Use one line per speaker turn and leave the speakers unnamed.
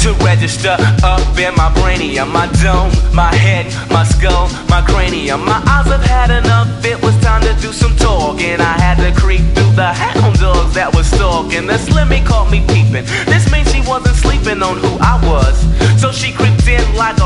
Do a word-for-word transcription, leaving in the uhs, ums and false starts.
to register up in my brainium, my dome, my head, my skull, my cranium. My eyes have had enough, it was time to do some talking. I had to creep through the hound dogs that was stalking. The Slimmy caught me peeping, this means she wasn't sleeping on who I was. So she creeped in like a